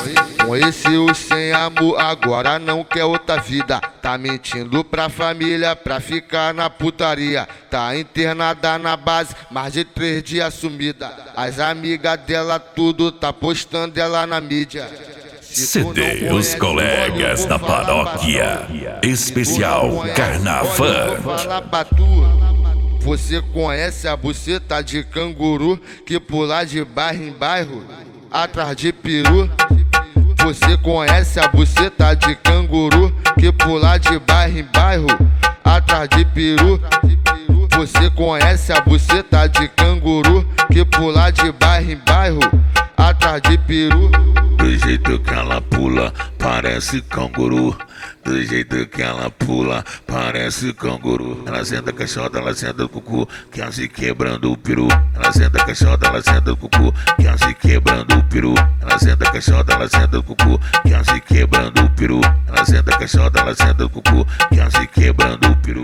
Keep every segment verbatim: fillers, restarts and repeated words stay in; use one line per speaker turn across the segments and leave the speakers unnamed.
Conheceu sem amor, agora não quer outra vida. Tá mentindo pra família pra ficar na putaria. Tá internada na base, mais de três dias sumida. As amigas dela tudo tá postando ela na mídia.
C D Os Colegas da Paróquia Especial Carnaval.
Fala pra tu. Você conhece a buceta de canguru que pula de bairro em bairro atrás de peru? Você conhece a buceta de canguru que pula de bairro em bairro atrás de peru? Você conhece a buceta de canguru que pula de bairro em bairro atrás de peru?
Do jeito que ela pula, parece canguru. Do jeito que ela pula, parece canguru. Ela senta caixota, ela senta o cucu, que ela se quebrando o peru. Ela senta caixota, ela senta o cucu, que ela se quebrando o peru. Ela senta caixota, ela senta o cucu, que ela se quebrando o peru. Ela senta caixota, ela senta o cucu, que ela se quebrando o peru.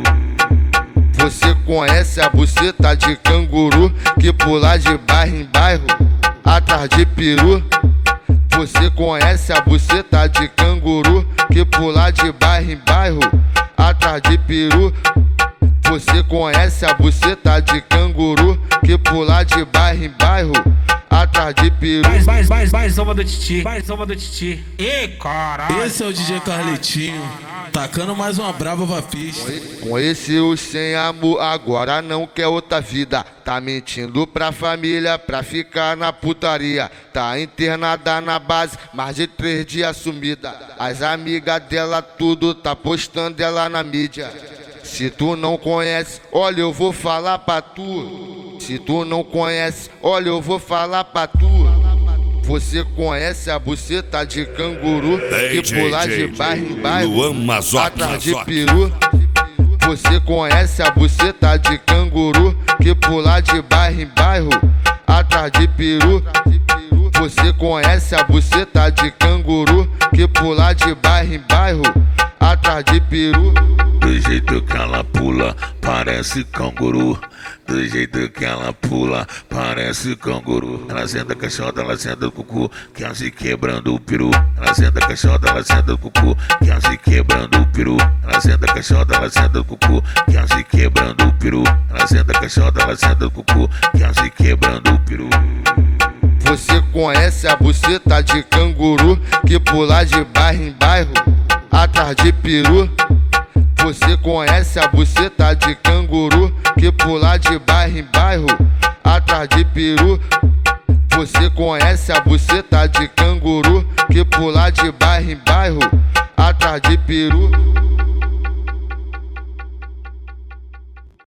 Você conhece a buceta de canguru que pula de bairro em bairro atrás de peru? Você conhece a buceta de canguru que pula de bairro em bairro atrás de peru? Você conhece a buceta de canguru que pula de bairro em bairro atrás de peru?
Mais, mais, mais, mais uma do Titi, mais uma do Titi. Ih, caralho.
Esse é o D J Carletinho, tacando mais uma brava pra pista.
Conheceu sem amor, agora não quer outra vida. Tá mentindo pra família pra ficar na putaria. Tá internada na base, mais de três dias sumida. As amigas dela tudo tá postando ela na mídia. Se tu não conhece, olha eu vou falar pra tu. Se tu não conhece, olha eu vou falar pra tu. Você conhece a buceta de canguru que pula de bairro em bairro atrás de peru? Você conhece a buceta de canguru que pula de bairro em bairro atrás de peru? Você conhece a buceta de canguru que pula de bairro em bairro atrás de peru?
Do jeito que ela pula, parece canguru. Do jeito que ela pula, parece canguru. Ela senta caixota, ela senta o cucu, que ela se quebrando o peru. Ela senta caixota, ela senta o cucu, que ela se quebrando o peru. Ela senta caixota, ela senta o cucu, que ela se quebrando o peru. Ela senta caixota, ela senta o cucu, que ela se quebrando o peru.
Você conhece a buceta de canguru que pula de bairro em bairro atrás de peru? Você conhece a buceta de canguru que pula de bairro em bairro atrás de peru? Você conhece a buceta de canguru que pula de bairro em bairro atrás de peru?